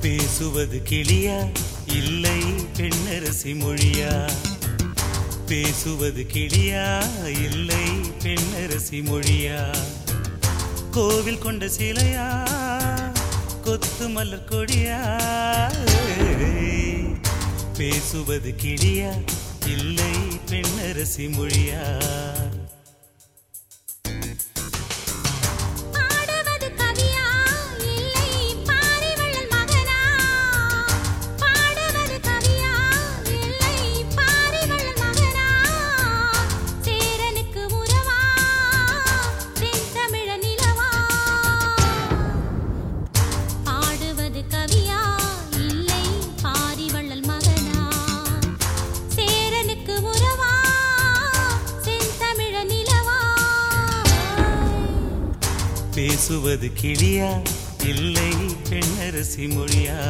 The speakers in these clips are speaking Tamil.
பேசுவது கிளியா இல்லை பெண்ணரசி மொழியா? பேசுவது கிளியா இல்லை பெண்ணரசி மொழியா? கோவில் கொண்ட சிலையா கொத்து மலர் கொடியா? பேசுவது கிளியா இல்லை பெண்ணரசி மொழியா? பேசுவது கிளியா இல்லை பெண்ணரசி மொழியா?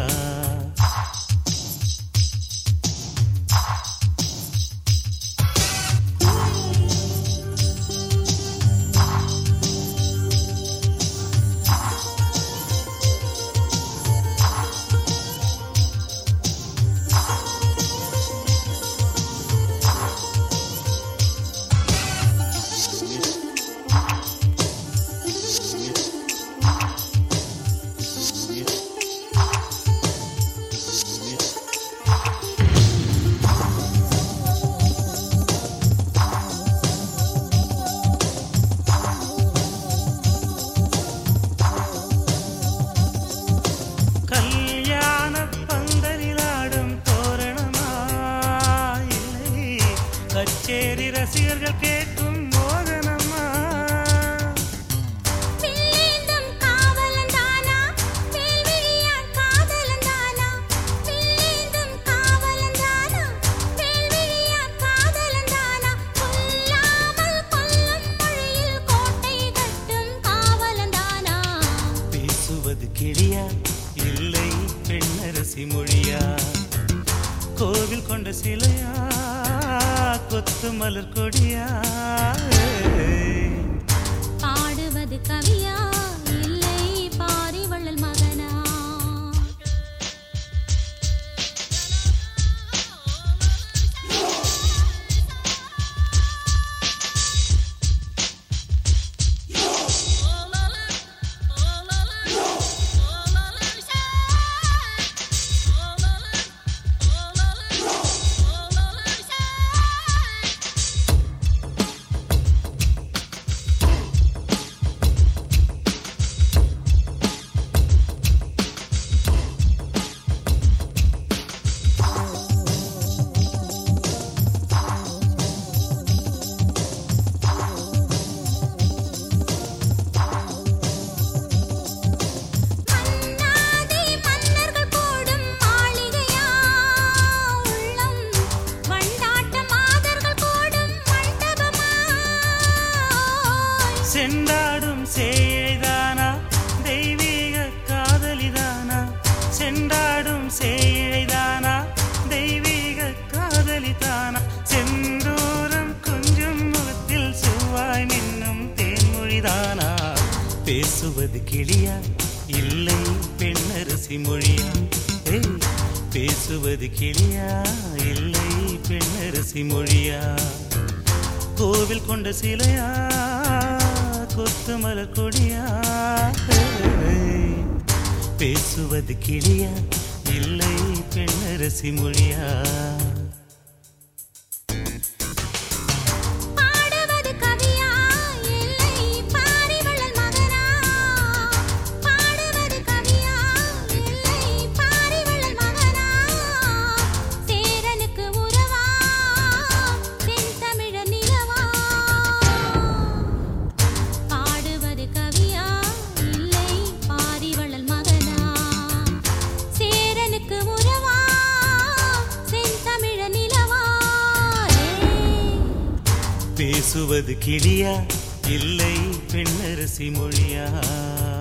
கச்சேரி ரசிகர்கள் கேட்கும் மோகனம்மா. பிள்ளேந்தும் காவலந்தானா வேல்விழியான் காதலந்தானா? பிள்ளேந்தும் காவலந்தானா வேல்விழியான் காதலந்தானா? கொல்லாமல் கொல்லும் மொழியில் கோட்டை கட்டும் காவலந்தானா? பேசுவது கிளியா இல்லை பெண்ணரசி மொழியா? கோவில் கொண்ட சிலையா கொத்து மலர் கொடியா? பாடுவது கவியா இல்லை பாரிவள்ளல் மகனா? செண்டாடும் சேழைதானா தெய்வீக காதலிதானா? செண்டாடும் சேழைதானா தெய்வீக காதலிதானா? செந்தூரம் கொஞ்சம் முகத்தில் செவ்வாய் நின்னும் தேன்மொழிதானா? பேசுவது கிளியா இல்லை பெண்ணரசி மொழியா? பேசுவது கிளியா இல்லை பெண்ணரசி மொழியா? கோவில் கொண்ட சிலையா கொத்து மலர் கொடியா? பேசுவது கிளியா இல்லை பெண்ணரசி மொழியா? பேசுவது கிளியா இல்லை பெண்ணரசி மொழியா?